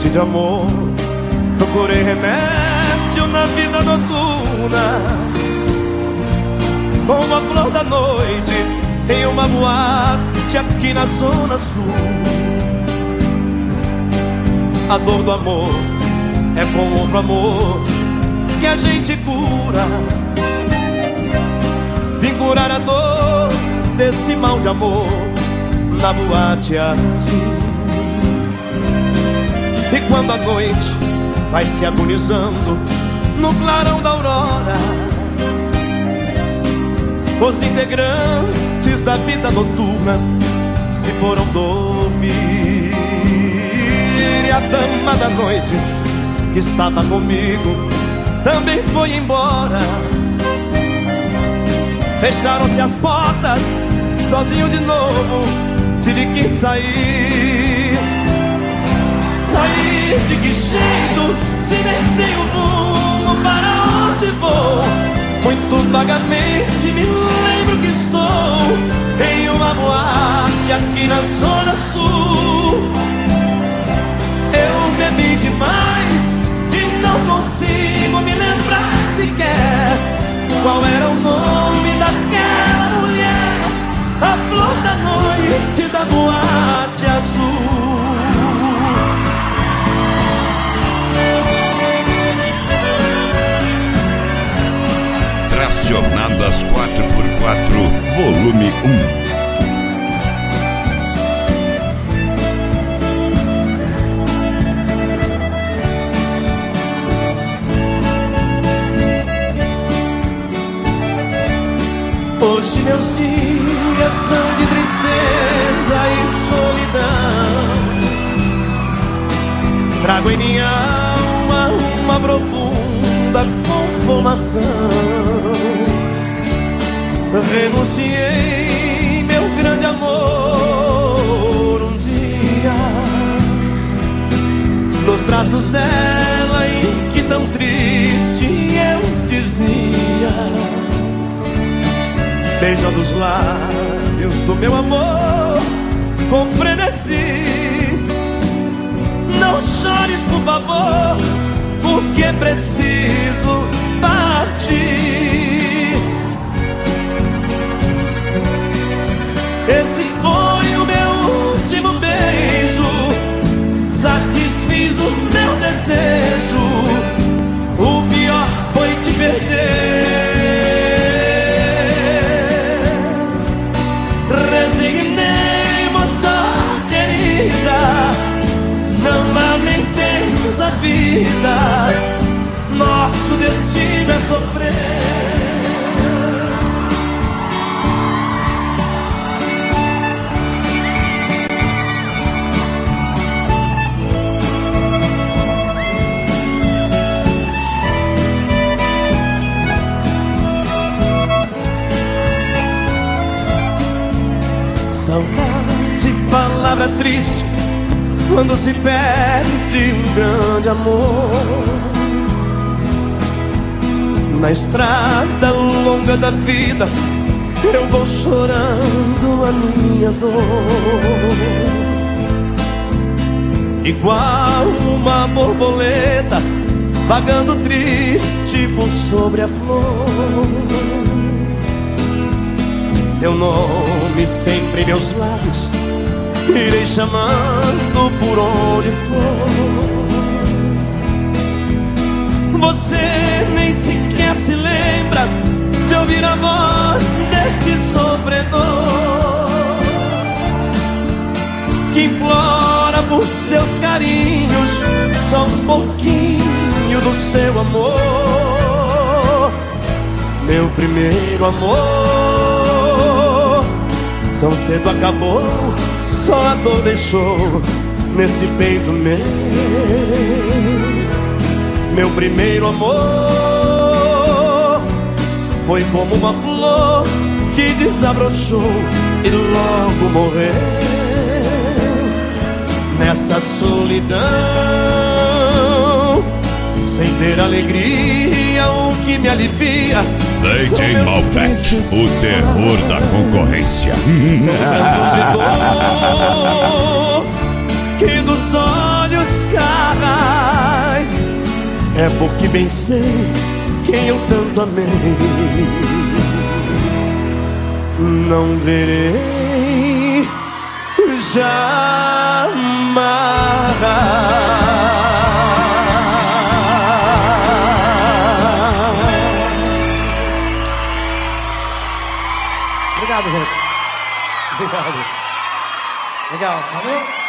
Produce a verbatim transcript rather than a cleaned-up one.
noite de amor, procurei remédio na vida noturna, como a flor da noite em uma boate aqui na zona sul. A dor do amor é com outro amor que a gente cura. Vim curar a dor desse mal de amor na boate azul. E quando a noite vai se agonizando no clarão da aurora, os integrantes da vida noturna se foram dormir. E a dama da noite que estava comigo também foi embora. Fecharam-se as portas, sozinho de novo tive que sair. Sair de que jeito, se nem sei o rumo para onde vou? Muito vagamente me lembro que estou em uma boate aqui na zona sul. Eu bebi demais e não consigo me lembrar sequer qual era o nome daquela mulher, a flor da noite da boate azul. Tracionadas quatro por quatro, volume um. Hoje meus dias são de tristeza e solidão. Trago em minha alma uma profunda conformação. Renunciei meu grande amor um dia nos braços dela, em que tão triste eu dizia, beijando os lábios do meu amor com frenesi: não chores, por favor, porque preciso partir. Esse foi o meu último beijo, satisfiz o meu desejo. O pior foi te perder. Resignei, moça querida, não lamentemos a vida, nosso destino é sofrer. Saudade, palavra triste quando se perde um grande amor. Na estrada longa da vida eu vou chorando a minha dor, igual uma borboleta vagando triste por sobre a flor. Teu nome sempre em meus lábios irei chamando por onde for. Você nem sequer se lembra de ouvir a voz deste sofredor que implora por seus carinhos só um pouquinho do seu amor. Meu primeiro amor tão cedo acabou, só a dor deixou nesse peito meu. Meu primeiro amor foi como uma flor que desabrochou e logo morreu. Nessa solidão, sem ter alegria, o que me alivia D J Malbec, o terror da concorrência. São cantos de dor que dos olhos caem. é porque bem sei quem eu tanto amei. Não verei jamais. Obrigado, gente. Obrigado. Legal. Valeu.